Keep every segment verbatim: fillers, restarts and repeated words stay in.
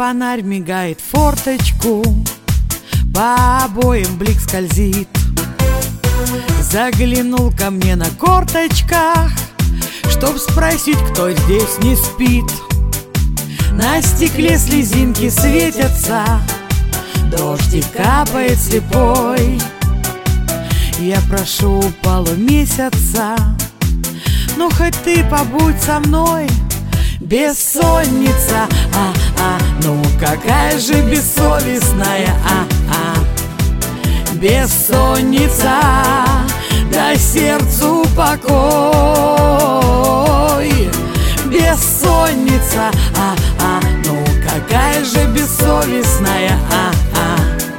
фонарь мигает в форточку, по обоям блик скользит. Заглянул ко мне на корточках, чтоб спросить, кто здесь не спит. На стекле слезинки светятся, дождик капает слепой. Я прошу полумесяца, ну хоть ты побудь со мной. Бессонница, а-а, ну какая же бессовестная, а-а. Бессонница, дай сердцу покой. Бессонница, а-а, ну какая же бессовестная, а-а.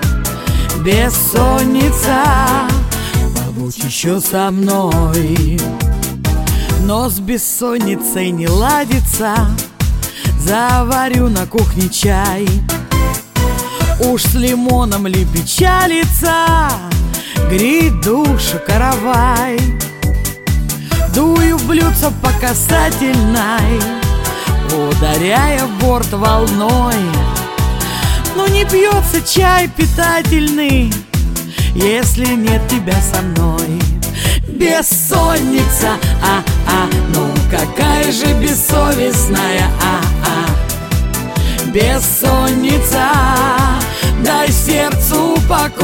Бессонница, побудь еще со мной. Но с бессонницей не ладится, заварю на кухне чай. Уж с лимоном ли печалится, греет душу каравай. Дую в блюдце по касательной, ударяя в борт волной. Но не пьется чай питательный, если нет тебя со мной. Бессонница, а-а, ну какая же бессовестная, а-а. Бессонница, дай сердцу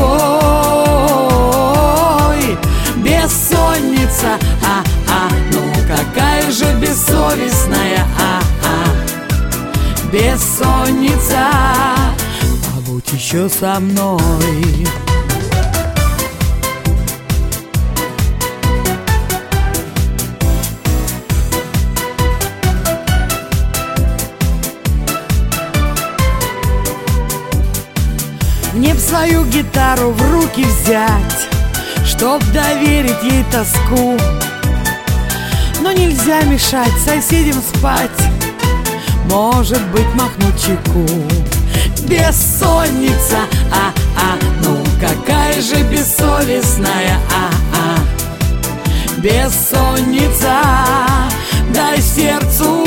покой. Бессонница, а-а, ну какая же бессовестная, а-а. Бессонница, побудь еще со мной. Мне б свою гитару в руки взять, чтоб доверить ей тоску. Но нельзя мешать соседям спать, может быть, махнуть чеку. Бессонница, а-а, ну какая же бессовестная, а-а. Бессонница, дай сердцу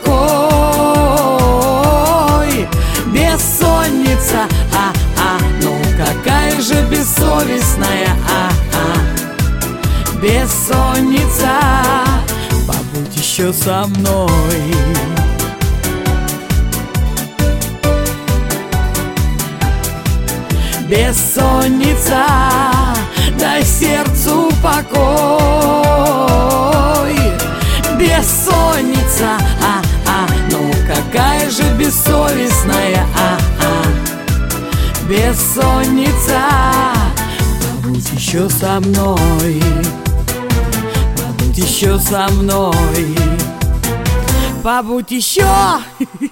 покой. Бессонница, а-а, ну какая же бессовестная, а-а. Бессонница, побудь еще со мной. Бессонница, дай сердцу покой. Бессонница, а-а, ну какая же бессовестная, а-а. Бессонница, побудь еще со мной. Побудь еще со мной. Побудь еще